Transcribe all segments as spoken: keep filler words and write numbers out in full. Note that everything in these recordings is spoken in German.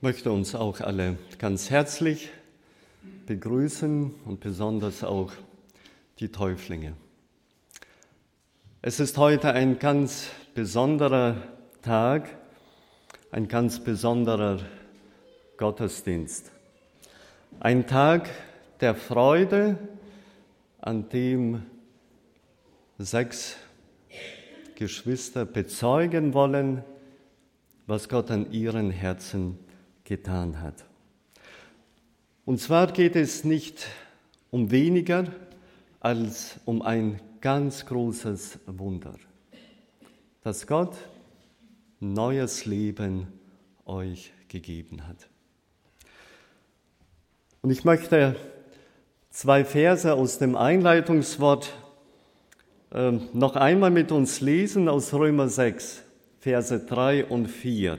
Ich möchte uns auch alle ganz herzlich begrüßen und besonders auch die Täuflinge. Es ist heute ein ganz besonderer Tag, ein ganz besonderer Gottesdienst. Ein Tag der Freude, an dem sechs Geschwister bezeugen wollen, was Gott an ihren Herzen getan hat. Und zwar geht es nicht um weniger als um ein ganz großes Wunder, dass Gott neues Leben euch gegeben hat. Und ich möchte zwei Verse aus dem Einleitungswort äh, noch einmal mit uns lesen aus Römer sechs, Verse drei und vier.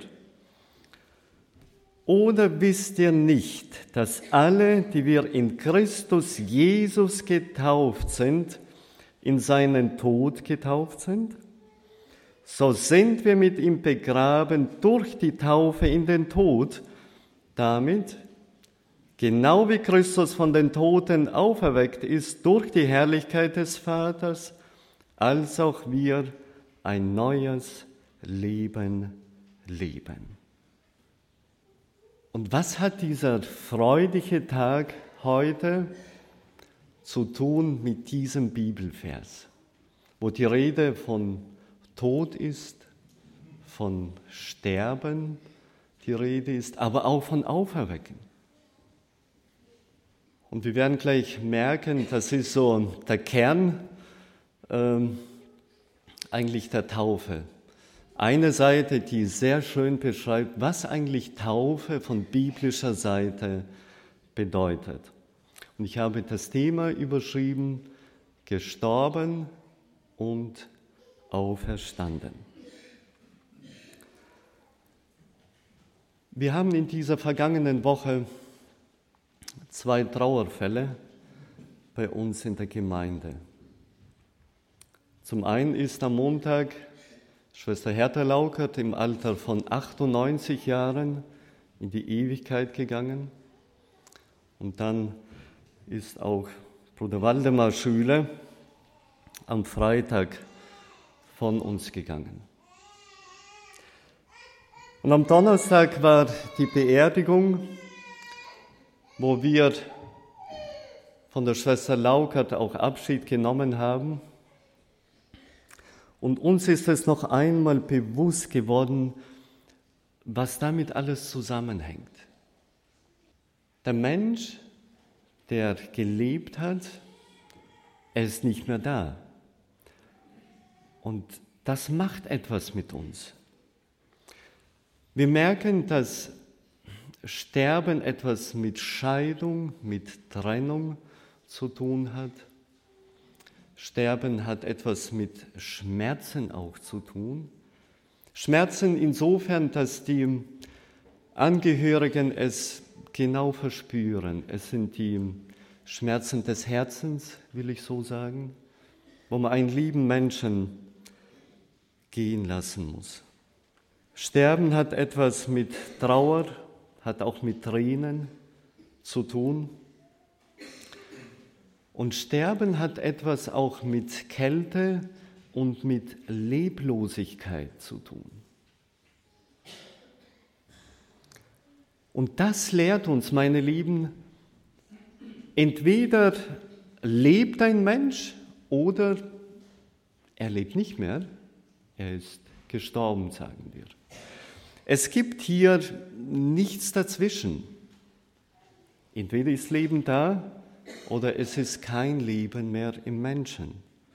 Oder wisst ihr nicht, dass alle, die wir in Christus Jesus getauft sind, in seinen Tod getauft sind? So sind wir mit ihm begraben durch die Taufe in den Tod, damit, genau wie Christus von den Toten auferweckt ist durch die Herrlichkeit des Vaters, als auch wir ein neues Leben leben. Und was hat dieser freudige Tag heute zu tun mit diesem Bibelvers, wo die Rede von Tod ist, von Sterben die Rede ist, aber auch von Auferwecken? Und wir werden gleich merken, das ist so der Kern ähm, eigentlich der Taufe. Eine Seite, die sehr schön beschreibt, was eigentlich Taufe von biblischer Seite bedeutet. Und ich habe das Thema überschrieben, gestorben und auferstanden. Wir haben in dieser vergangenen Woche zwei Trauerfälle bei uns in der Gemeinde. Zum einen ist am Montag Schwester Hertha Laukert im Alter von achtundneunzig Jahren in die Ewigkeit gegangen. Und dann ist auch Bruder Waldemar Schüler am Freitag von uns gegangen. Und am Donnerstag war die Beerdigung, wo wir von der Schwester Laukert auch Abschied genommen haben. Und uns ist es noch einmal bewusst geworden, was damit alles zusammenhängt. Der Mensch, der gelebt hat, er ist nicht mehr da. Und das macht etwas mit uns. Wir merken, dass Sterben etwas mit Scheidung, mit Trennung zu tun hat. Sterben hat etwas mit Schmerzen auch zu tun. Schmerzen insofern, dass die Angehörigen es genau verspüren. Es sind die Schmerzen des Herzens, will ich so sagen, wo man einen lieben Menschen gehen lassen muss. Sterben hat etwas mit Trauer, hat auch mit Tränen zu tun. Und Sterben hat etwas auch mit Kälte und mit Leblosigkeit zu tun. Und das lehrt uns, meine Lieben, entweder lebt ein Mensch oder er lebt nicht mehr, er ist gestorben, sagen wir. Es gibt hier nichts dazwischen. Entweder ist Leben da, oder es ist kein Leben mehr im Menschen.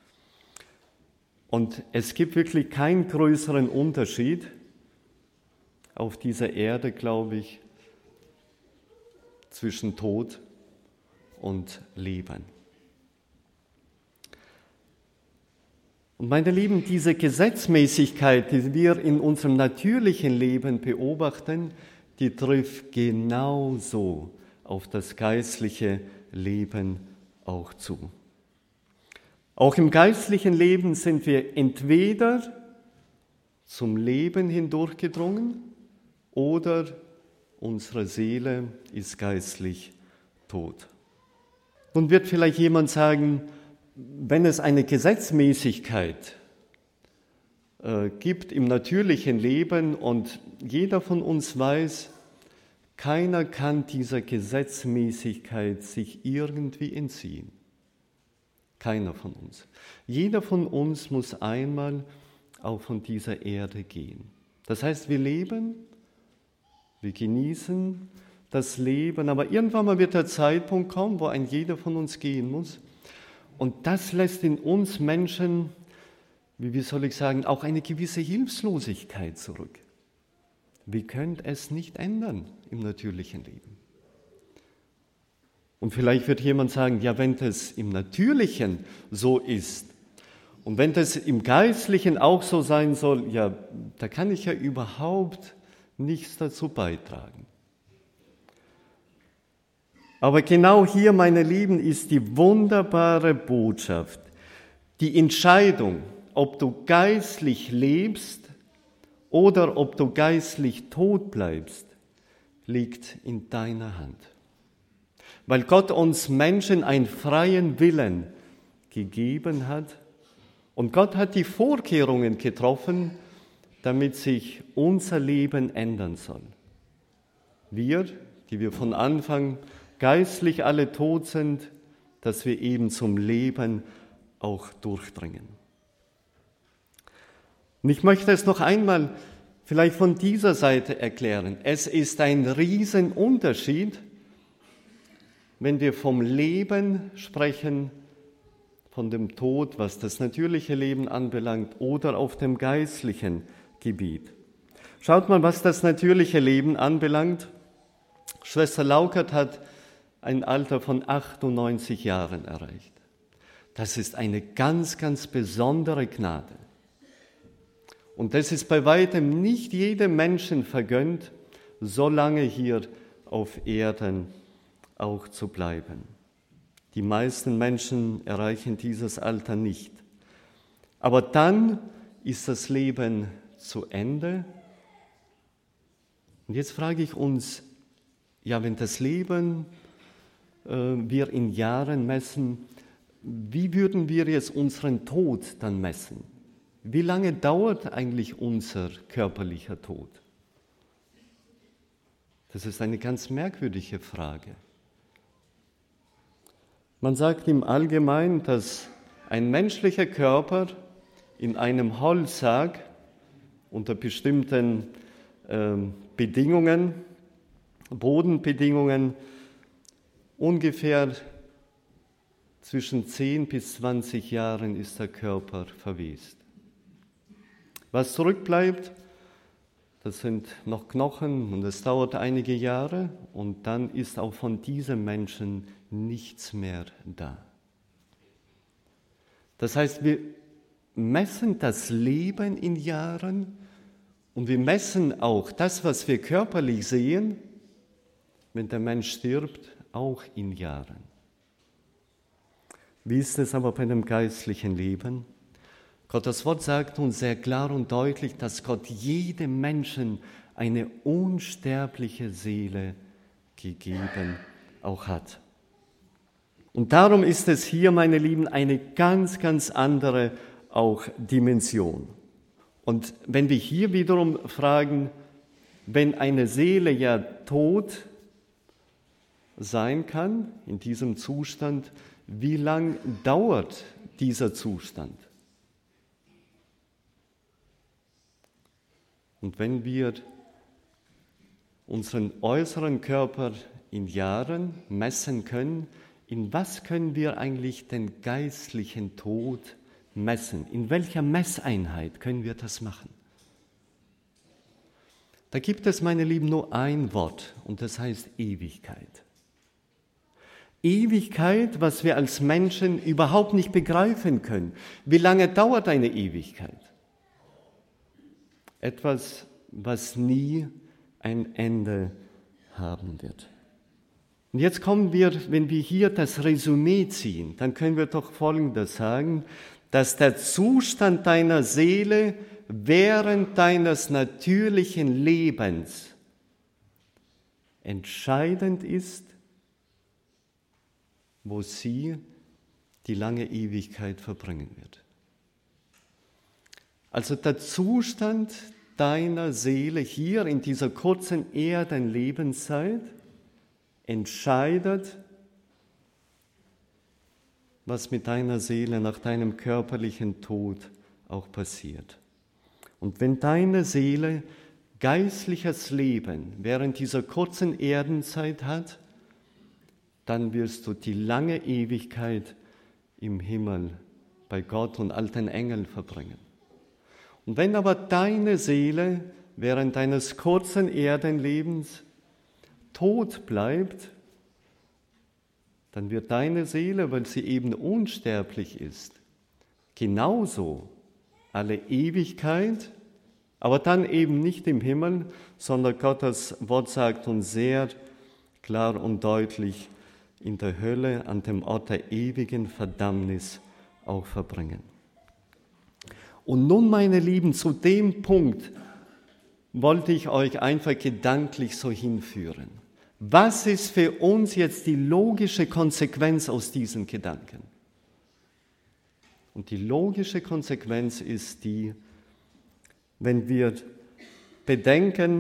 Und es gibt wirklich keinen größeren Unterschied auf dieser Erde, glaube ich, zwischen Tod und Leben. Und meine Lieben, diese Gesetzmäßigkeit, die wir in unserem natürlichen Leben beobachten, die trifft genauso auf das geistliche Leben auch zu. Auch im geistlichen Leben sind wir entweder zum Leben hindurchgedrungen oder unsere Seele ist geistlich tot. Nun wird vielleicht jemand sagen, wenn es eine Gesetzmäßigkeit äh, gibt im natürlichen Leben und jeder von uns weiß, keiner kann dieser Gesetzmäßigkeit sich irgendwie entziehen. Keiner von uns. Jeder von uns muss einmal auch von dieser Erde gehen. Das heißt, wir leben, wir genießen das Leben, aber irgendwann mal wird der Zeitpunkt kommen, wo ein jeder von uns gehen muss. Und das lässt in uns Menschen, wie, wie soll ich sagen, auch eine gewisse Hilflosigkeit zurück. Wir können es nicht ändern im natürlichen Leben. Und vielleicht wird jemand sagen, ja, wenn das im Natürlichen so ist und wenn das im Geistlichen auch so sein soll, ja, da kann ich ja überhaupt nichts dazu beitragen. Aber genau hier, meine Lieben, ist die wunderbare Botschaft. Die Entscheidung, ob du geistlich lebst oder ob du geistlich tot bleibst, liegt in deiner Hand. Weil Gott uns Menschen einen freien Willen gegeben hat und Gott hat die Vorkehrungen getroffen, damit sich unser Leben ändern soll. Wir, die wir von Anfang geistlich alle tot sind, dass wir eben zum Leben auch durchdringen. Und ich möchte es noch einmal vielleicht von dieser Seite erklären. Es ist ein Riesenunterschied, wenn wir vom Leben sprechen, von dem Tod, was das natürliche Leben anbelangt, oder auf dem geistlichen Gebiet. Schaut mal, was das natürliche Leben anbelangt. Schwester Laukert hat ein Alter von achtundneunzig Jahren erreicht. Das ist eine ganz, ganz besondere Gnade. Und das ist bei weitem nicht jedem Menschen vergönnt, so lange hier auf Erden auch zu bleiben. Die meisten Menschen erreichen dieses Alter nicht. Aber dann ist das Leben zu Ende. Und jetzt frage ich uns, ja, wenn das Leben äh, wir in Jahren messen, wie würden wir jetzt unseren Tod dann messen? Wie lange dauert eigentlich unser körperlicher Tod? Das ist eine ganz merkwürdige Frage. Man sagt im Allgemeinen, dass ein menschlicher Körper in einem Holzsarg unter bestimmten äh, Bedingungen, Bodenbedingungen, ungefähr zwischen zehn bis zwanzig Jahren ist der Körper verwest. Was zurückbleibt, das sind noch Knochen und es dauert einige Jahre und dann ist auch von diesem Menschen nichts mehr da. Das heißt, wir messen das Leben in Jahren und wir messen auch das, was wir körperlich sehen, wenn der Mensch stirbt, auch in Jahren. Wie ist es aber bei dem geistlichen Leben? Gottes Wort sagt uns sehr klar und deutlich, dass Gott jedem Menschen eine unsterbliche Seele gegeben auch hat. Und darum ist es hier, meine Lieben, eine ganz, ganz andere auch Dimension. Und wenn wir hier wiederum fragen, wenn eine Seele ja tot sein kann, in diesem Zustand, wie lang dauert dieser Zustand? Und wenn wir unseren äußeren Körper in Jahren messen können, in was können wir eigentlich den geistlichen Tod messen? In welcher Messeinheit können wir das machen? Da gibt es, meine Lieben, nur ein Wort und das heißt Ewigkeit. Ewigkeit, was wir als Menschen überhaupt nicht begreifen können. Wie lange dauert eine Ewigkeit? Etwas, was nie ein Ende haben wird. Und jetzt kommen wir, wenn wir hier das Resümee ziehen, dann können wir doch Folgendes sagen, dass der Zustand deiner Seele während deines natürlichen Lebens entscheidend ist, wo sie die lange Ewigkeit verbringen wird. Also der Zustand deiner Seele hier in dieser kurzen Erdenlebenszeit entscheidet, was mit deiner Seele nach deinem körperlichen Tod auch passiert. Und wenn deine Seele geistliches Leben während dieser kurzen Erdenzeit hat, dann wirst du die lange Ewigkeit im Himmel bei Gott und all den Engeln verbringen. Und wenn aber deine Seele während deines kurzen Erdenlebens tot bleibt, dann wird deine Seele, weil sie eben unsterblich ist, genauso alle Ewigkeit, aber dann eben nicht im Himmel, sondern Gottes Wort sagt uns sehr klar und deutlich, in der Hölle, an dem Ort der ewigen Verdammnis auch verbringen. Und nun, meine Lieben, zu dem Punkt wollte ich euch einfach gedanklich so hinführen. Was ist für uns jetzt die logische Konsequenz aus diesen Gedanken? Und die logische Konsequenz ist die, wenn wir bedenken,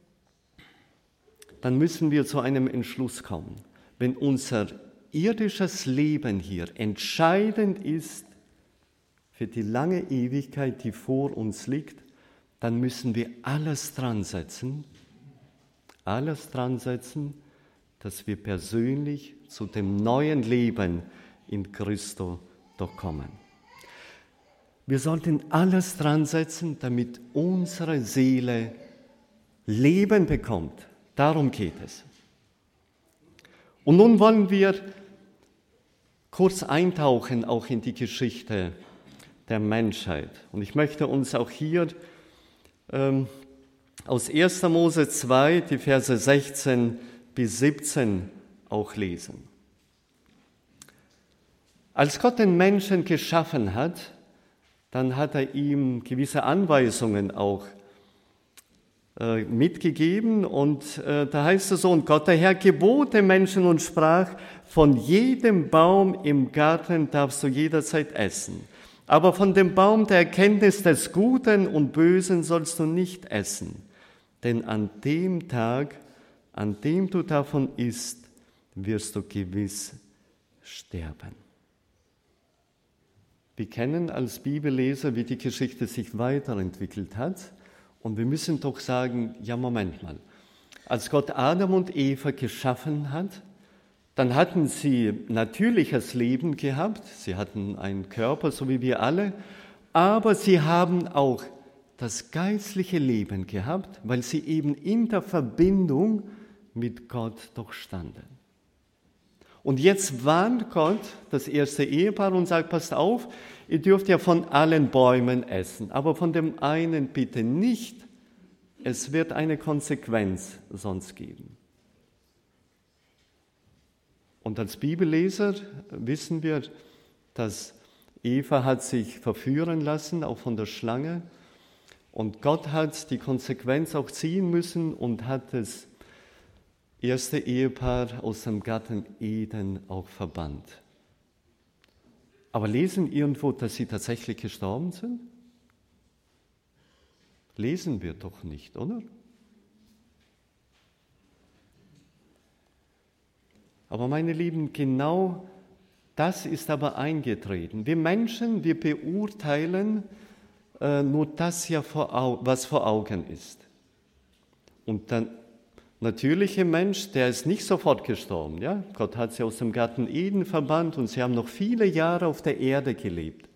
dann müssen wir zu einem Entschluss kommen. Wenn unser irdisches Leben hier entscheidend ist für die lange Ewigkeit, die vor uns liegt, dann müssen wir alles dran setzen, alles dran setzen, dass wir persönlich zu dem neuen Leben in Christo doch kommen. Wir sollten alles dran setzen, damit unsere Seele Leben bekommt. Darum geht es. Und nun wollen wir kurz eintauchen auch in die Geschichte der Menschheit. Und ich möchte uns auch hier ähm, aus erster Mose zwei, die Verse sechzehn bis siebzehn auch lesen. Als Gott den Menschen geschaffen hat, dann hat er ihm gewisse Anweisungen auch äh, mitgegeben. Und äh, da heißt es so, und Gott, der Herr, gebot dem Menschen und sprach, von jedem Baum im Garten darfst du jederzeit essen. Aber von dem Baum der Erkenntnis des Guten und Bösen sollst du nicht essen. Denn an dem Tag, an dem du davon isst, wirst du gewiss sterben. Wir kennen als Bibelleser, wie die Geschichte sich weiterentwickelt hat. Und wir müssen doch sagen, ja, Moment mal. Als Gott Adam und Eva geschaffen hat, dann hatten sie natürliches Leben gehabt. Sie hatten einen Körper, so wie wir alle. Aber sie haben auch das geistliche Leben gehabt, weil sie eben in der Verbindung mit Gott doch standen. Und jetzt warnt Gott das erste Ehepaar und sagt, passt auf, ihr dürft ja von allen Bäumen essen, aber von dem einen bitte nicht. Es wird eine Konsequenz sonst geben. Und als Bibelleser wissen wir, dass Eva hat sich verführen lassen, auch von der Schlange. Und Gott hat die Konsequenz auch ziehen müssen und hat das erste Ehepaar aus dem Garten Eden auch verbannt. Aber lesen irgendwo, dass sie tatsächlich gestorben sind? Lesen wir doch nicht, oder? Aber meine Lieben, genau das ist aber eingetreten. Wir Menschen, wir beurteilen äh, nur das ja, vor Au- was vor Augen ist. Und der natürliche Mensch, der ist nicht sofort gestorben. Ja? Gott hat sie aus dem Garten Eden verbannt und sie haben noch viele Jahre auf der Erde gelebt.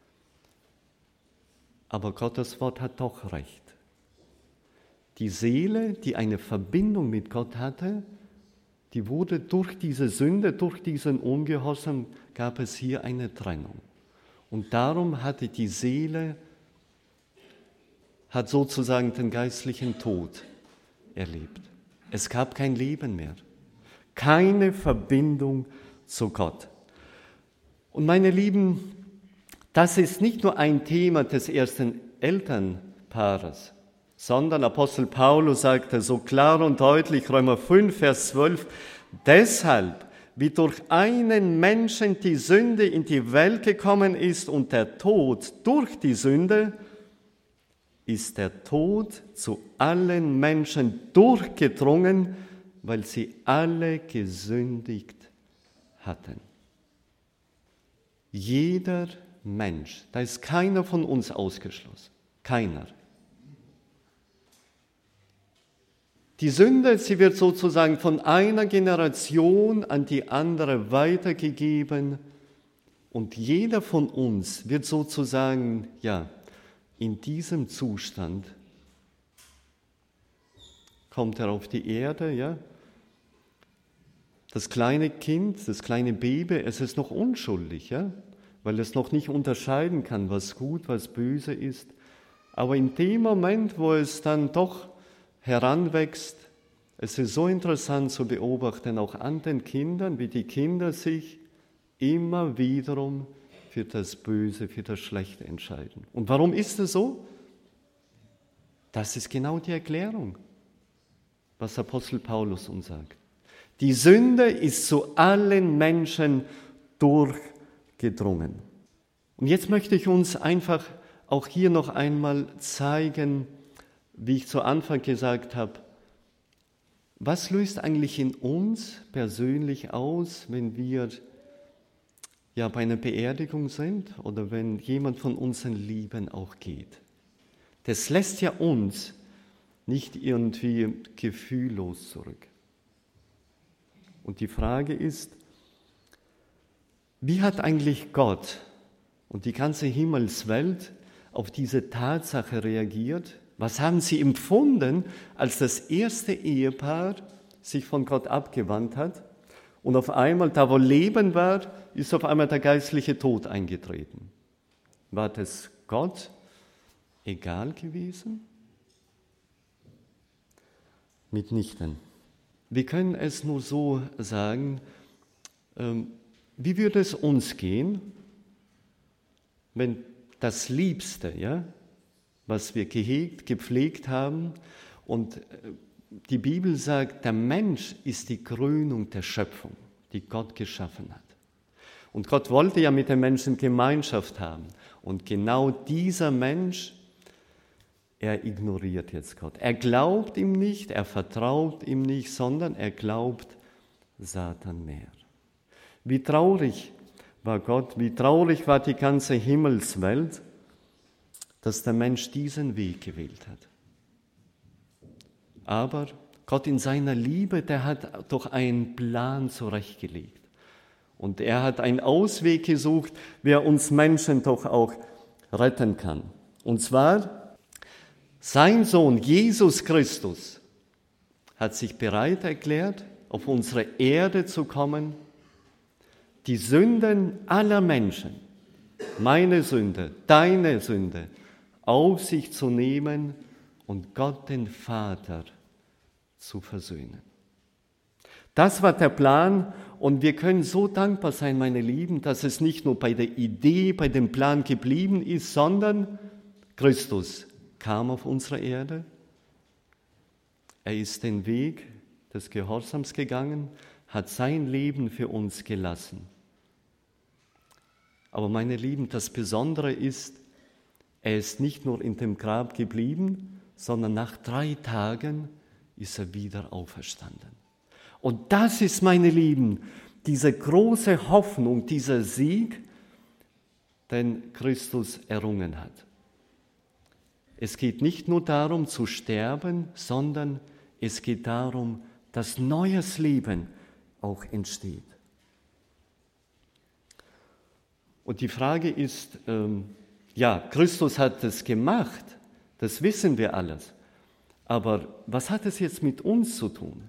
Aber Gottes Wort hat doch recht. Die Seele, die eine Verbindung mit Gott hatte, die wurde durch diese Sünde, durch diesen Ungehorsam, gab es hier eine Trennung. Und darum hatte die Seele, hat sozusagen den geistlichen Tod erlebt. Es gab kein Leben mehr, keine Verbindung zu Gott. Und meine Lieben, das ist nicht nur ein Thema des ersten Elternpaares, sondern Apostel Paulus sagte so klar und deutlich, Römer fünf, Vers zwölf, deshalb, wie durch einen Menschen die Sünde in die Welt gekommen ist und der Tod durch die Sünde, ist der Tod zu allen Menschen durchgedrungen, weil sie alle gesündigt hatten. Jeder Mensch, da ist keiner von uns ausgeschlossen, keiner. Die Sünde, sie wird sozusagen von einer Generation an die andere weitergegeben und jeder von uns wird sozusagen, ja, in diesem Zustand kommt er auf die Erde, ja. Das kleine Kind, das kleine Baby, es ist noch unschuldig, ja, weil es noch nicht unterscheiden kann, was gut, was böse ist. Aber in dem Moment, wo es dann doch heranwächst, es ist so interessant zu beobachten, auch an den Kindern, wie die Kinder sich immer wiederum für das Böse, für das Schlechte entscheiden. Und warum ist es so? Das ist genau die Erklärung, was Apostel Paulus uns sagt. Die Sünde ist zu allen Menschen durchgedrungen. Und jetzt möchte ich uns einfach auch hier noch einmal zeigen, wie ich zu Anfang gesagt habe, was löst eigentlich in uns persönlich aus, wenn wir ja bei einer Beerdigung sind oder wenn jemand von unseren Lieben auch geht. Das lässt ja uns nicht irgendwie gefühllos zurück. Und die Frage ist, wie hat eigentlich Gott und die ganze Himmelswelt auf diese Tatsache reagiert? Was haben sie empfunden, als das erste Ehepaar sich von Gott abgewandt hat? Und auf einmal, da wo Leben war, ist auf einmal der geistliche Tod eingetreten. War das Gott egal gewesen? Mitnichten. Wir können es nur so sagen, ähm, wie würde es uns gehen, wenn das Liebste, ja, was wir gehegt, gepflegt haben, und die Bibel sagt, der Mensch ist die Krönung der Schöpfung, die Gott geschaffen hat. Und Gott wollte ja mit den Menschen Gemeinschaft haben. Und genau dieser Mensch, er ignoriert jetzt Gott. Er glaubt ihm nicht, er vertraut ihm nicht, sondern er glaubt Satan mehr. Wie traurig war Gott, wie traurig war die ganze Himmelswelt, dass der Mensch diesen Weg gewählt hat. Aber Gott in seiner Liebe, der hat doch einen Plan zurechtgelegt. Und er hat einen Ausweg gesucht, wie er uns Menschen doch auch retten kann. Und zwar, sein Sohn Jesus Christus hat sich bereit erklärt, auf unsere Erde zu kommen, die Sünden aller Menschen, meine Sünde, deine Sünde, auf sich zu nehmen und Gott den Vater zu versöhnen. Das war der Plan und wir können so dankbar sein, meine Lieben, dass es nicht nur bei der Idee, bei dem Plan geblieben ist, sondern Christus kam auf unsere Erde. Er ist den Weg des Gehorsams gegangen, hat sein Leben für uns gelassen. Aber meine Lieben, das Besondere ist, er ist nicht nur in dem Grab geblieben, sondern nach drei Tagen ist er wieder auferstanden. Und das ist, meine Lieben, diese große Hoffnung, dieser Sieg, den Christus errungen hat. Es geht nicht nur darum zu sterben, sondern es geht darum, dass neues Leben auch entsteht. Und die Frage ist, ähm, ja, Christus hat es gemacht, das wissen wir alles. Aber was hat es jetzt mit uns zu tun?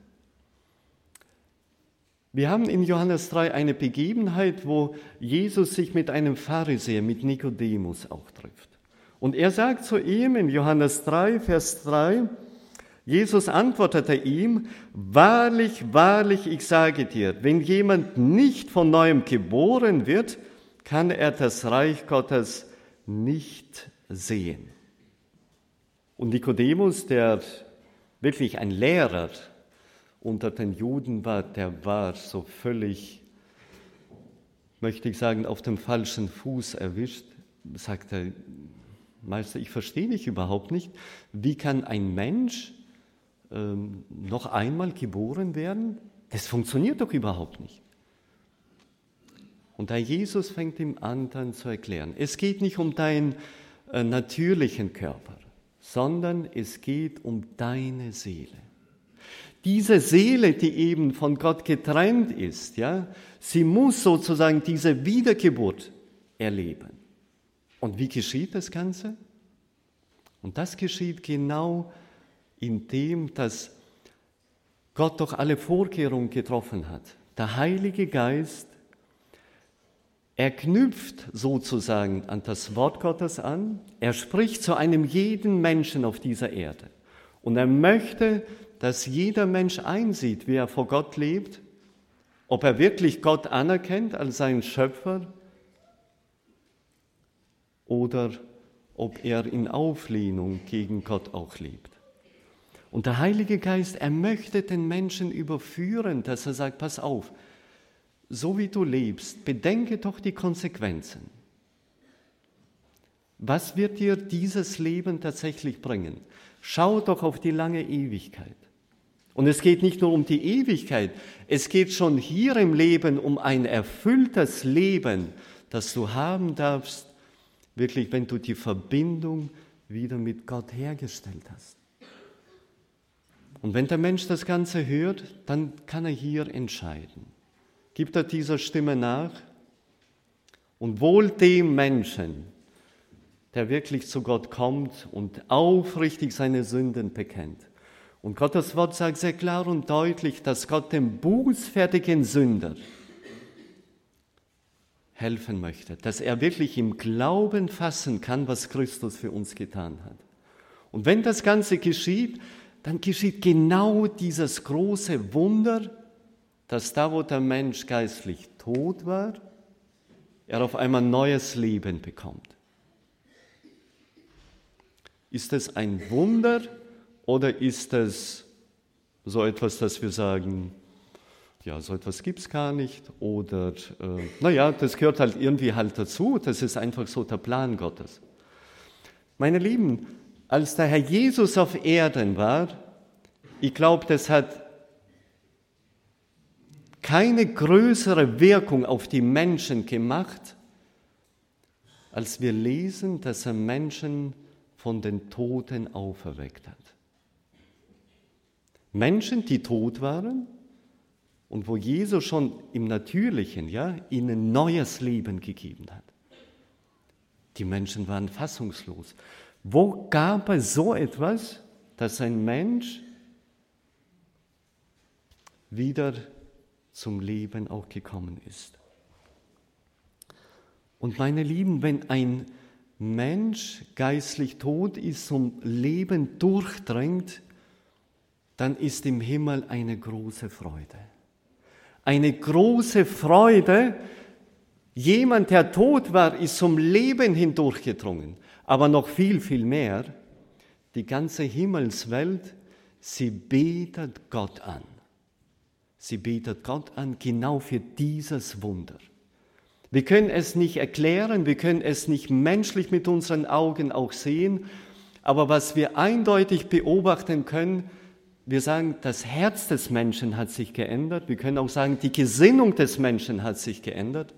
Wir haben in Johannes drei eine Begebenheit, wo Jesus sich mit einem Pharisäer, mit Nikodemus auch trifft. Und er sagt zu ihm in Johannes drei, Vers drei, Jesus antwortete ihm, wahrlich, wahrlich, ich sage dir, wenn jemand nicht von neuem geboren wird, kann er das Reich Gottes nicht sehen. Und Nikodemus, der wirklich ein Lehrer unter den Juden war, der war so völlig, möchte ich sagen, auf dem falschen Fuß erwischt, sagte, Meister, ich verstehe dich überhaupt nicht. Wie kann ein Mensch ähm, noch einmal geboren werden? Das funktioniert doch überhaupt nicht. Und da Jesus fängt ihm an, dann zu erklären, es geht nicht um deinen äh, natürlichen Körper, sondern es geht um deine Seele. Diese Seele, die eben von Gott getrennt ist, ja, sie muss sozusagen diese Wiedergeburt erleben. Und wie geschieht das Ganze? Und das geschieht genau in dem, dass Gott doch alle Vorkehrungen getroffen hat. Der Heilige Geist, er knüpft sozusagen an das Wort Gottes an, er spricht zu einem jeden Menschen auf dieser Erde. Und er möchte, dass jeder Mensch einsieht, wie er vor Gott lebt, ob er wirklich Gott anerkennt als seinen Schöpfer oder ob er in Auflehnung gegen Gott auch lebt. Und der Heilige Geist, er möchte den Menschen überführen, dass er sagt, pass auf, so wie du lebst, bedenke doch die Konsequenzen. Was wird dir dieses Leben tatsächlich bringen? Schau doch auf die lange Ewigkeit. Und es geht nicht nur um die Ewigkeit, es geht schon hier im Leben um ein erfülltes Leben, das du haben darfst, wirklich, wenn du die Verbindung wieder mit Gott hergestellt hast. Und wenn der Mensch das Ganze hört, dann kann er hier entscheiden. Gibt er dieser Stimme nach? Und wohl dem Menschen, der wirklich zu Gott kommt und aufrichtig seine Sünden bekennt. Und Gottes Wort sagt sehr klar und deutlich, dass Gott dem bußfertigen Sünder helfen möchte, dass er wirklich im Glauben fassen kann, was Christus für uns getan hat. Und wenn das Ganze geschieht, dann geschieht genau dieses große Wunder, dass da, wo der Mensch geistlich tot war, er auf einmal neues Leben bekommt. Ist es ein Wunder oder ist es so etwas, dass wir sagen, ja, so etwas gibt es gar nicht oder, äh, naja, das gehört halt irgendwie halt dazu, das ist einfach so der Plan Gottes. Meine Lieben, als der Herr Jesus auf Erden war, ich glaube, das hat keine größere Wirkung auf die Menschen gemacht, als wir lesen, dass er Menschen von den Toten auferweckt hat. Menschen, die tot waren und wo Jesus schon im Natürlichen, ja, ihnen neues Leben gegeben hat. Die Menschen waren fassungslos. Wo gab es so etwas, dass ein Mensch wieder zum Leben auch gekommen ist? Und meine Lieben, wenn ein Mensch geistlich tot ist, zum Leben durchdringt, dann ist im Himmel eine große Freude. Eine große Freude, jemand, der tot war, ist zum Leben hindurchgedrungen. Aber noch viel, viel mehr, die ganze Himmelswelt, sie betet Gott an. Sie betet Gott an, genau für dieses Wunder. Wir können es nicht erklären, wir können es nicht menschlich mit unseren Augen auch sehen, aber was wir eindeutig beobachten können, wir sagen, das Herz des Menschen hat sich geändert, wir können auch sagen, die Gesinnung des Menschen hat sich geändert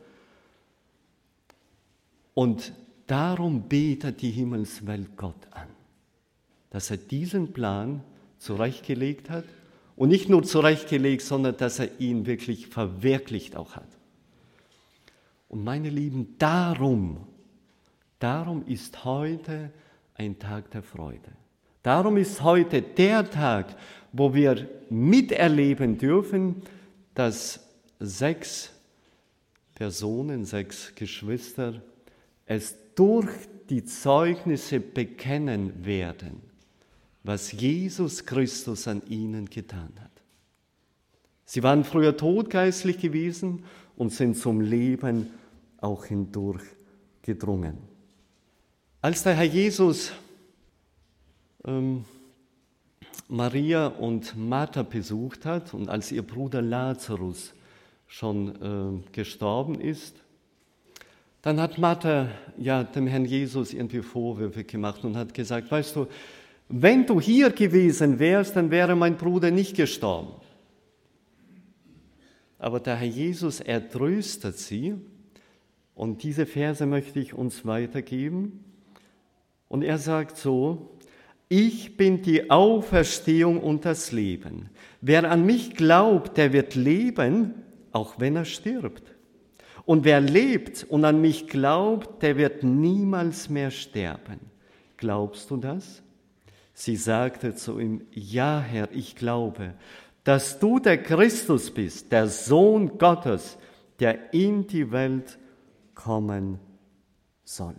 und darum betet die Himmelswelt Gott an, dass er diesen Plan zurechtgelegt hat und nicht nur zurechtgelegt, sondern dass er ihn wirklich verwirklicht auch hat. Und meine Lieben, darum, darum ist heute ein Tag der Freude. Darum ist heute der Tag, wo wir miterleben dürfen, dass sechs Personen, sechs Geschwister es durch die Zeugnisse bekennen werden, was Jesus Christus an ihnen getan hat. Sie waren früher todgeistlich gewesen und sind zum Leben auch hindurch gedrungen. Als der Herr Jesus ähm, Maria und Martha besucht hat und als ihr Bruder Lazarus schon äh, gestorben ist, dann hat Martha ja dem Herrn Jesus irgendwie Vorwürfe gemacht und hat gesagt, weißt du, wenn du hier gewesen wärst, dann wäre mein Bruder nicht gestorben. Aber der Herr Jesus ertröstet sie und diese Verse möchte ich uns weitergeben. Und er sagt so, ich bin die Auferstehung und das Leben. Wer an mich glaubt, der wird leben, auch wenn er stirbt. Und wer lebt und an mich glaubt, der wird niemals mehr sterben. Glaubst du das? Sie sagte zu ihm, ja Herr, ich glaube, dass du der Christus bist, der Sohn Gottes, der in die Welt kommen soll.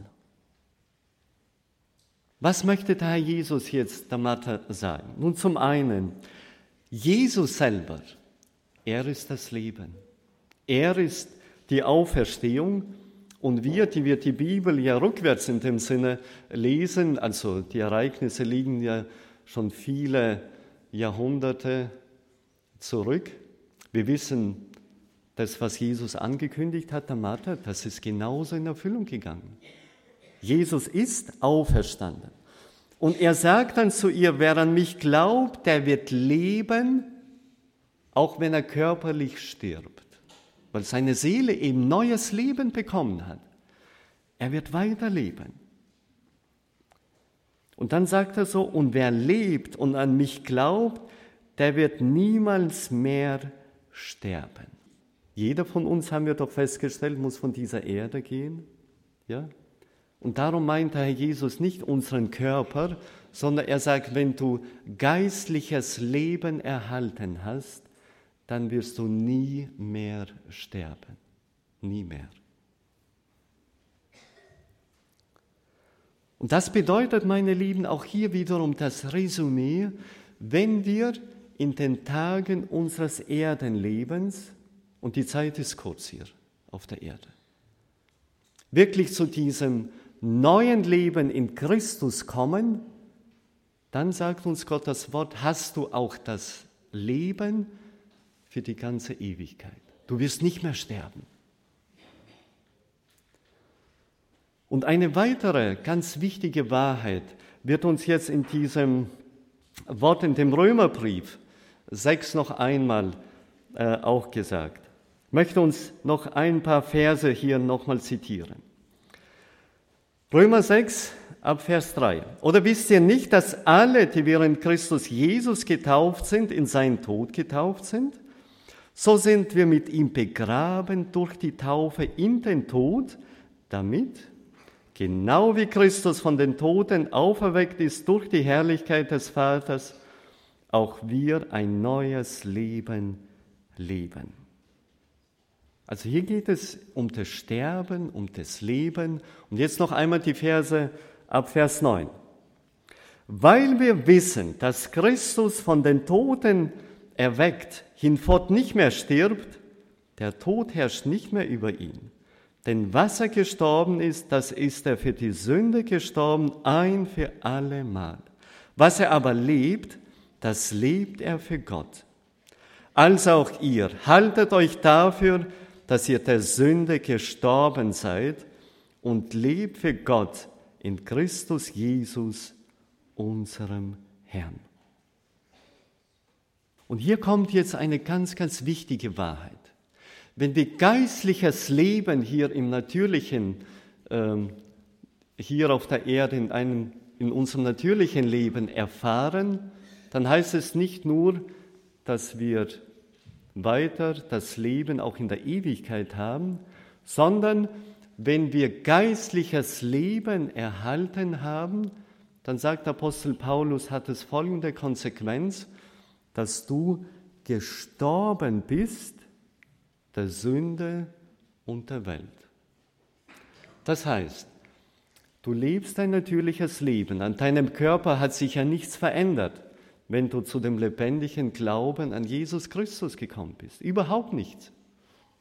Was möchte der Herr Jesus jetzt der Martha sagen? Nun zum einen, Jesus selber, er ist das Leben. Er ist die Auferstehung und wir, die wir die Bibel ja rückwärts in dem Sinne lesen, also die Ereignisse liegen ja schon viele Jahrhunderte zurück. Wir wissen, das, was Jesus angekündigt hat, der Martha, das ist genauso in Erfüllung gegangen. Jesus ist auferstanden. Und er sagt dann zu ihr, wer an mich glaubt, der wird leben, auch wenn er körperlich stirbt. Weil seine Seele eben neues Leben bekommen hat. Er wird weiterleben. Und dann sagt er so, und wer lebt und an mich glaubt, der wird niemals mehr sterben. Jeder von uns, haben wir doch festgestellt, muss von dieser Erde gehen. Ja? Und darum meint der Herr Jesus nicht unseren Körper, sondern er sagt, wenn du geistliches Leben erhalten hast, dann wirst du nie mehr sterben. Nie mehr. Und das bedeutet, meine Lieben, auch hier wiederum das Resümee, wenn wir in den Tagen unseres Erdenlebens, und die Zeit ist kurz hier auf der Erde, wirklich zu diesem neuen Leben in Christus kommen, dann sagt uns Gott das Wort, hast du auch das Leben für die ganze Ewigkeit. Du wirst nicht mehr sterben. Und eine weitere ganz wichtige Wahrheit wird uns jetzt in diesem Wort in dem Römerbrief sechs noch einmal äh, auch gesagt. Ich möchte uns noch ein paar Verse hier nochmal zitieren. Römer sechs, ab Vers drei. Oder wisst ihr nicht, dass alle, die wir in Christus Jesus getauft sind, in seinen Tod getauft sind? So sind wir mit ihm begraben durch die Taufe in den Tod, damit, genau wie Christus von den Toten auferweckt ist durch die Herrlichkeit des Vaters, auch wir ein neues Leben leben. Also hier geht es um das Sterben, um das Leben. Und jetzt noch einmal die Verse ab Vers neun. Weil wir wissen, dass Christus von den Toten erweckt, hinfort nicht mehr stirbt, der Tod herrscht nicht mehr über ihn. Denn was er gestorben ist, das ist er für die Sünde gestorben, ein für alle Mal. Was er aber lebt, das lebt er für Gott. Also auch ihr, haltet euch dafür, dass ihr der Sünde gestorben seid und lebt für Gott in Christus Jesus, unserem Herrn. Und hier kommt jetzt eine ganz, ganz wichtige Wahrheit. Wenn wir geistliches Leben hier im Natürlichen, ähm, hier auf der Erde, in, einem, in unserem natürlichen Leben erfahren, dann heißt es nicht nur, dass wir weiter das Leben auch in der Ewigkeit haben, sondern wenn wir geistliches Leben erhalten haben, dann sagt Apostel Paulus, hat es folgende Konsequenz, dass du gestorben bist der Sünde und der Welt. Das heißt, du lebst ein natürliches Leben, an deinem Körper hat sich ja nichts verändert, wenn du zu dem lebendigen Glauben an Jesus Christus gekommen bist. Überhaupt nichts. Du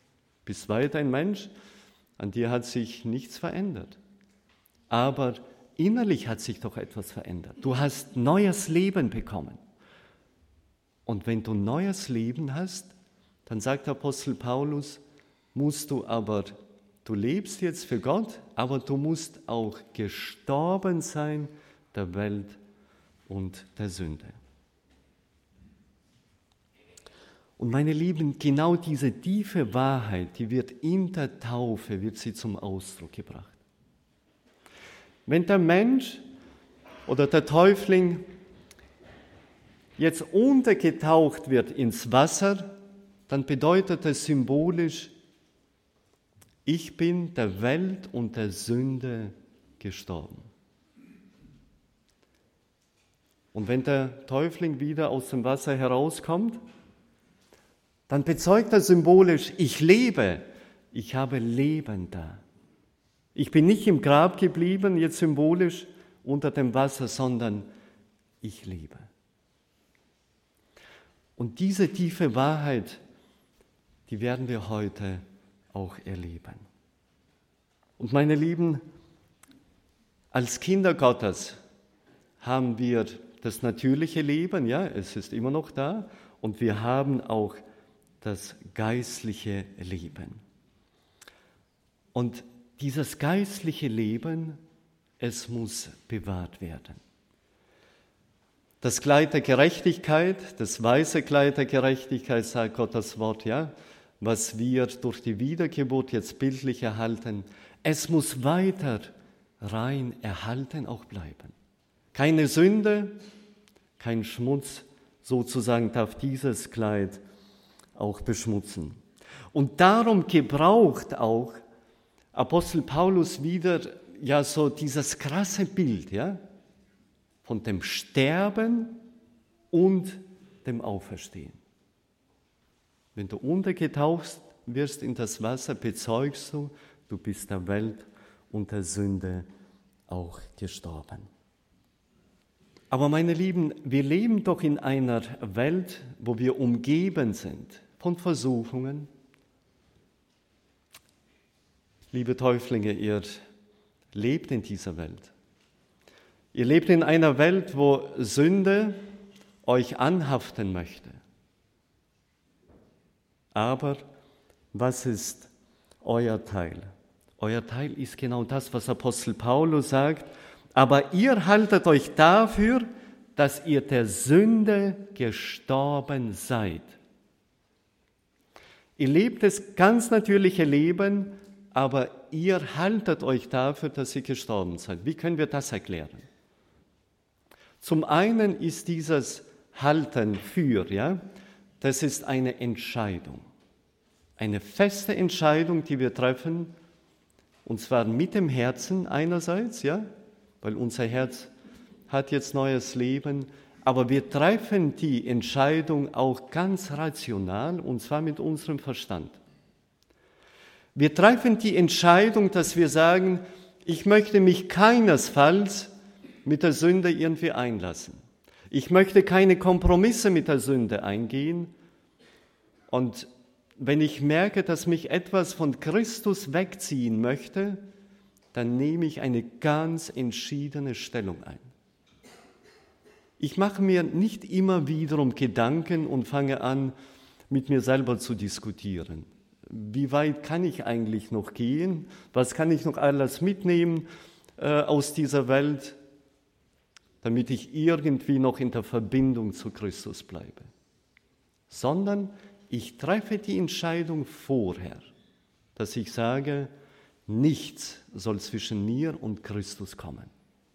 bist weiter ein Mensch, an dir hat sich nichts verändert. Aber innerlich hat sich doch etwas verändert. Du hast neues Leben bekommen. Und wenn du neues Leben hast, dann sagt Apostel Paulus, musst du aber, du lebst jetzt für Gott, aber du musst auch gestorben sein der Welt und der Sünde. Und meine Lieben, genau diese tiefe Wahrheit, die wird in der Taufe, wird sie zum Ausdruck gebracht. Wenn der Mensch oder der Täufling jetzt untergetaucht wird ins Wasser, dann bedeutet es symbolisch, ich bin der Welt und der Sünde gestorben. Und wenn der Täufling wieder aus dem Wasser herauskommt, dann bezeugt er symbolisch, ich lebe, ich habe Leben da. Ich bin nicht im Grab geblieben, jetzt symbolisch unter dem Wasser, sondern ich lebe. Und diese tiefe Wahrheit, die werden wir heute auch erleben. Und meine Lieben, als Kinder Gottes haben wir das natürliche Leben, ja, es ist immer noch da, und wir haben auch das geistliche Leben. Und dieses geistliche Leben, es muss bewahrt werden. Das Kleid der Gerechtigkeit, das weiße Kleid der Gerechtigkeit, sagt Gottes Wort, ja, was wir durch die Wiedergeburt jetzt bildlich erhalten, es muss weiter rein erhalten auch bleiben. Keine Sünde, kein Schmutz sozusagen darf dieses Kleid auch beschmutzen. Und darum gebraucht auch Apostel Paulus wieder ja so dieses krasse Bild, ja, von dem Sterben und dem Auferstehen. Wenn du untergetaucht wirst in das Wasser, bezeugst du, du bist der Welt und der Sünde auch gestorben. Aber meine Lieben, wir leben doch in einer Welt, wo wir umgeben sind von Versuchungen. Liebe Täuflinge, ihr lebt in dieser Welt. Ihr lebt in einer Welt, wo Sünde euch anhaften möchte. Aber was ist euer Teil? Euer Teil ist genau das, was Apostel Paulus sagt. Aber ihr haltet euch dafür, dass ihr der Sünde gestorben seid. Ihr lebt das ganz natürliche Leben, aber ihr haltet euch dafür, dass ihr gestorben seid. Wie können wir das erklären? Zum einen ist dieses Halten für, ja, das ist eine Entscheidung. Eine feste Entscheidung, die wir treffen, und zwar mit dem Herzen einerseits, ja, weil unser Herz hat jetzt neues Leben, aber wir treffen die Entscheidung auch ganz rational, und zwar mit unserem Verstand. Wir treffen die Entscheidung, dass wir sagen, ich möchte mich keinesfalls mit der Sünde irgendwie einlassen. Ich möchte keine Kompromisse mit der Sünde eingehen. Und wenn ich merke, dass mich etwas von Christus wegziehen möchte, dann nehme ich eine ganz entschiedene Stellung ein. Ich mache mir nicht immer wiederum Gedanken und fange an, mit mir selber zu diskutieren. Wie weit kann ich eigentlich noch gehen? Was kann ich noch alles mitnehmen äh, aus dieser Welt, damit ich irgendwie noch in der Verbindung zu Christus bleibe? Sondern ich treffe die Entscheidung vorher, dass ich sage, nichts soll zwischen mir und Christus kommen.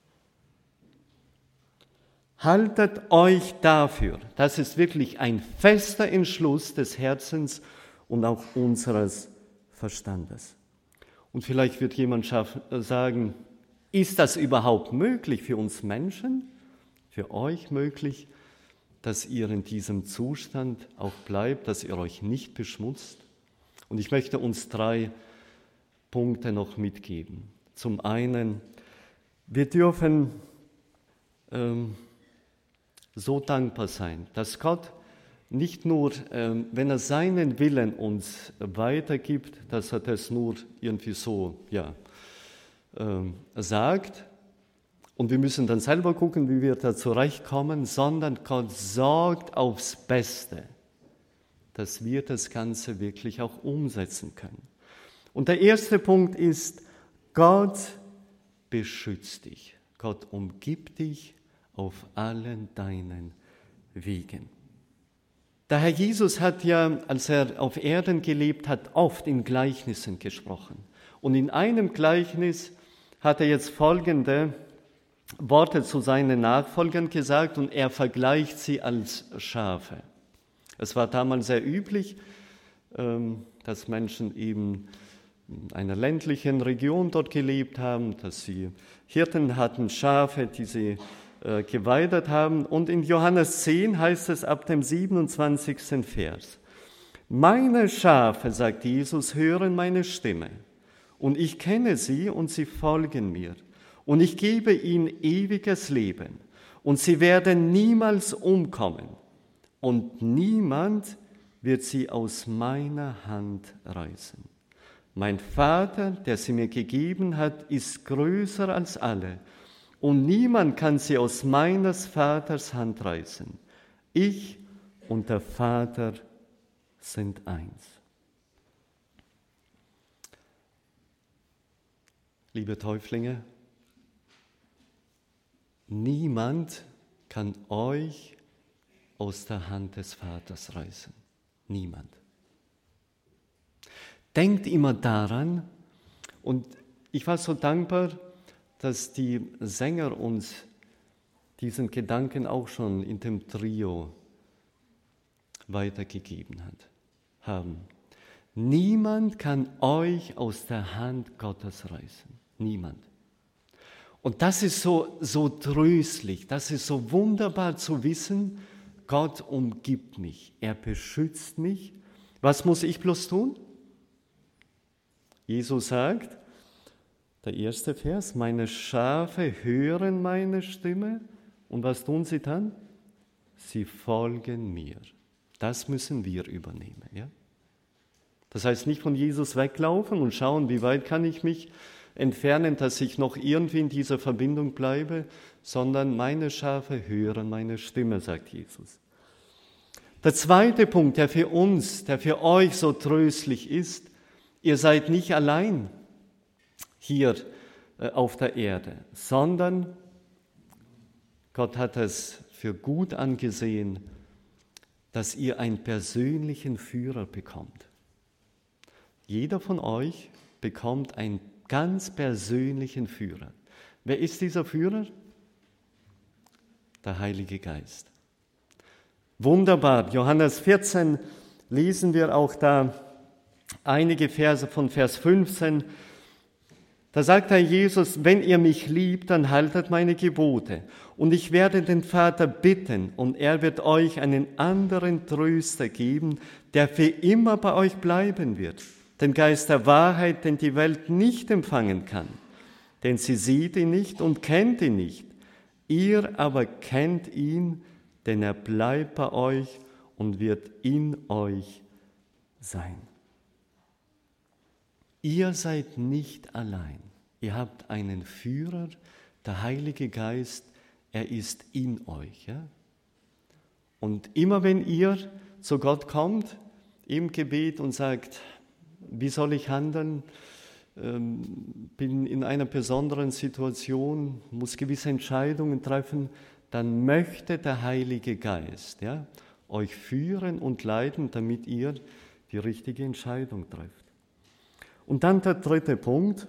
Haltet euch dafür, das ist wirklich ein fester Entschluss des Herzens und auch unseres Verstandes. Und vielleicht wird jemand sagen, ist das überhaupt möglich für uns Menschen, für euch möglich, dass ihr in diesem Zustand auch bleibt, dass ihr euch nicht beschmutzt? Und ich möchte uns drei Punkte noch mitgeben. Zum einen, wir dürfen ähm, so dankbar sein, dass Gott nicht nur, ähm, wenn er seinen Willen uns weitergibt, dass er das nur irgendwie so ja, ähm, sagt, und wir müssen dann selber gucken, wie wir da zurechtkommen, sondern Gott sorgt aufs Beste, dass wir das Ganze wirklich auch umsetzen können. Und der erste Punkt ist, Gott beschützt dich. Gott umgibt dich auf allen deinen Wegen. Der Herr Jesus hat ja, als er auf Erden gelebt hat, oft in Gleichnissen gesprochen. Und in einem Gleichnis hat er jetzt folgende Worte zu seinen Nachfolgern gesagt und er vergleicht sie als Schafe. Es war damals sehr üblich, dass Menschen eben in einer ländlichen Region dort gelebt haben, dass sie Hirten hatten, Schafe, die sie äh, geweidet haben. Und in Johannes zehn heißt es ab dem siebenundzwanzigsten Vers, meine Schafe, sagt Jesus, hören meine Stimme und ich kenne sie und sie folgen mir und ich gebe ihnen ewiges Leben und sie werden niemals umkommen und niemand wird sie aus meiner Hand reißen. Mein Vater, der sie mir gegeben hat, ist größer als alle und niemand kann sie aus meines Vaters Hand reißen. Ich und der Vater sind eins. Liebe Täuflinge, niemand kann euch aus der Hand des Vaters reißen. Niemand. Denkt immer daran, und ich war so dankbar, dass die Sänger uns diesen Gedanken auch schon in dem Trio weitergegeben hat, haben. Niemand kann euch aus der Hand Gottes reißen. Niemand. Und das ist so, so tröstlich, das ist so wunderbar zu wissen, Gott umgibt mich, er beschützt mich. Was muss ich bloß tun? Jesus sagt, der erste Vers, meine Schafe hören meine Stimme und was tun sie dann? Sie folgen mir. Das müssen wir übernehmen. Ja? Das heißt nicht von Jesus weglaufen und schauen, wie weit kann ich mich entfernen, dass ich noch irgendwie in dieser Verbindung bleibe, sondern meine Schafe hören meine Stimme, sagt Jesus. Der zweite Punkt, der für uns, der für euch so tröstlich ist, ihr seid nicht allein hier auf der Erde, sondern Gott hat es für gut angesehen, dass ihr einen persönlichen Führer bekommt. Jeder von euch bekommt einen ganz persönlichen Führer. Wer ist dieser Führer? Der Heilige Geist. Wunderbar. Johannes vierzehn lesen wir auch da einige Verse von Vers fünfzehn. Da sagt Herr Jesus, wenn ihr mich liebt, dann haltet meine Gebote. Und ich werde den Vater bitten und er wird euch einen anderen Tröster geben, der für immer bei euch bleiben wird. Den Geist der Wahrheit, den die Welt nicht empfangen kann. Denn sie sieht ihn nicht und kennt ihn nicht. Ihr aber kennt ihn, denn er bleibt bei euch und wird in euch sein. Ihr seid nicht allein. Ihr habt einen Führer, der Heilige Geist, er ist in euch. Ja? Und immer wenn ihr zu Gott kommt, im Gebet und sagt, wie soll ich handeln, ähm, bin in einer besonderen Situation, muss gewisse Entscheidungen treffen, dann möchte der Heilige Geist ja, euch führen und leiten, damit ihr die richtige Entscheidung trefft. Und dann der dritte Punkt.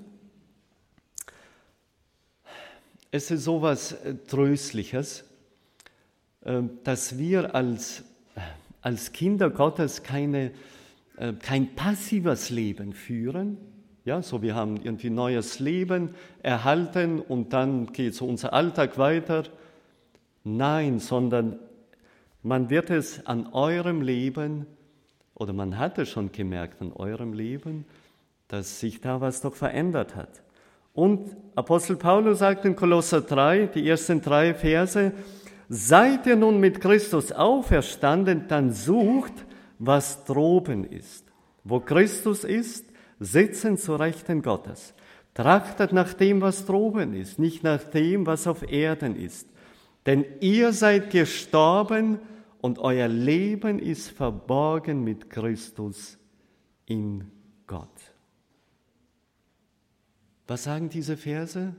Es ist so etwas Tröstliches, dass wir als, als Kinder Gottes keine, kein passives Leben führen. Ja, so wir haben irgendwie neues Leben erhalten und dann geht so unser Alltag weiter. Nein, sondern man wird es an eurem Leben, oder man hat es schon gemerkt an eurem Leben, dass sich da was doch verändert hat. Und Apostel Paulus sagt in Kolosser drei, die ersten drei Verse, seid ihr nun mit Christus auferstanden, dann sucht, was droben ist. Wo Christus ist, sitzen zu Rechten Gottes. Trachtet nach dem, was droben ist, nicht nach dem, was auf Erden ist. Denn ihr seid gestorben und euer Leben ist verborgen mit Christus in Gott. Was sagen diese Verse?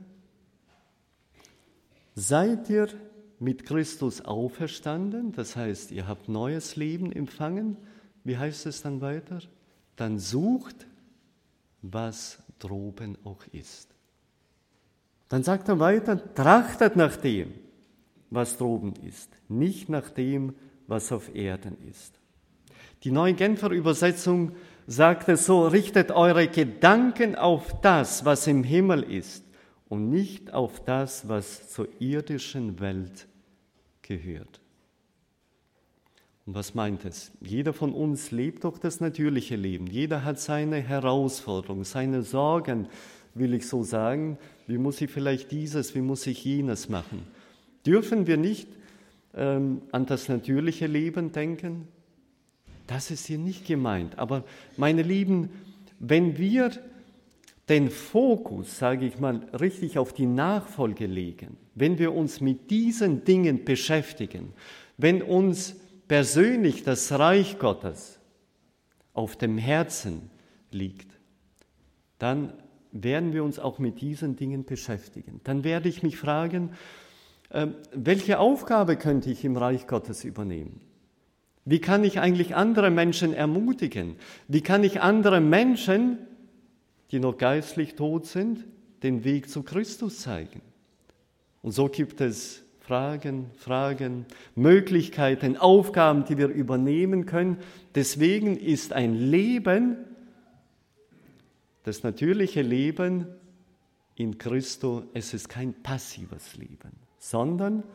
Seid ihr mit Christus auferstanden, das heißt, ihr habt neues Leben empfangen, wie heißt es dann weiter? Dann sucht, was droben auch ist. Dann sagt er weiter, trachtet nach dem, was droben ist, nicht nach dem, was auf Erden ist. Die Neue Genfer Übersetzung sagt es so, richtet eure Gedanken auf das, was im Himmel ist und nicht auf das, was zur irdischen Welt gehört. Und was meint es? Jeder von uns lebt doch das natürliche Leben. Jeder hat seine Herausforderungen, seine Sorgen, will ich so sagen. Wie muss ich vielleicht dieses, wie muss ich jenes machen? Dürfen wir nicht ähm, an das natürliche Leben denken? Das ist hier nicht gemeint. Aber meine Lieben, wenn wir den Fokus, sage ich mal, richtig auf die Nachfolge legen, wenn wir uns mit diesen Dingen beschäftigen, wenn uns persönlich das Reich Gottes auf dem Herzen liegt, dann werden wir uns auch mit diesen Dingen beschäftigen. Dann werde ich mich fragen, äh, welche Aufgabe könnte ich im Reich Gottes übernehmen? Wie kann ich eigentlich andere Menschen ermutigen? Wie kann ich andere Menschen, die noch geistlich tot sind, den Weg zu Christus zeigen? Und so gibt es Fragen, Fragen, Möglichkeiten, Aufgaben, die wir übernehmen können. Deswegen ist ein Leben, das natürliche Leben in Christo, es ist kein passives Leben, sondern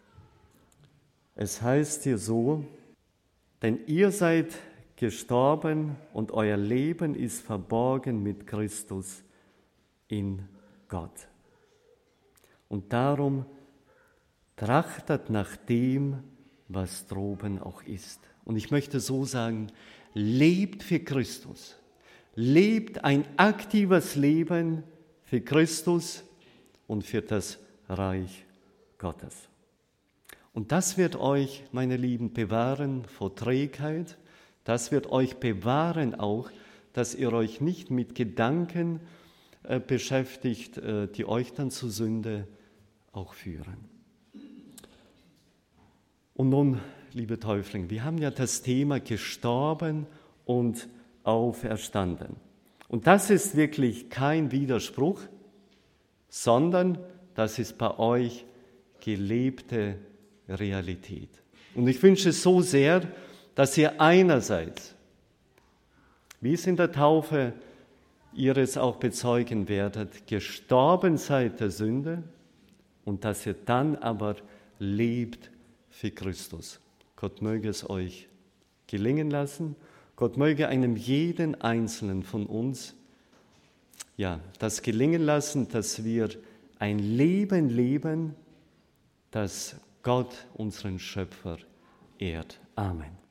es heißt hier so, denn ihr seid gestorben und euer Leben ist verborgen mit Christus in Gott. Und darum trachtet nach dem, was droben auch ist. Und ich möchte so sagen, lebt für Christus. Lebt ein aktives Leben für Christus und für das Reich Gottes. Und das wird euch, meine Lieben, bewahren vor Trägheit. Das wird euch bewahren auch, dass ihr euch nicht mit Gedanken äh, beschäftigt, äh, die euch dann zur Sünde auch führen. Und nun, liebe Täuflinge, wir haben ja das Thema gestorben und auferstanden. Und das ist wirklich kein Widerspruch, sondern das ist bei euch gelebte Realität. Und ich wünsche es so sehr, dass ihr einerseits, wie es in der Taufe ihr es auch bezeugen werdet, gestorben seid der Sünde und dass ihr dann aber lebt für Christus. Gott möge es euch gelingen lassen. Gott möge einem jeden Einzelnen von uns ja, das gelingen lassen, dass wir ein Leben leben, das Gott, unseren Schöpfer, ehrt. Amen.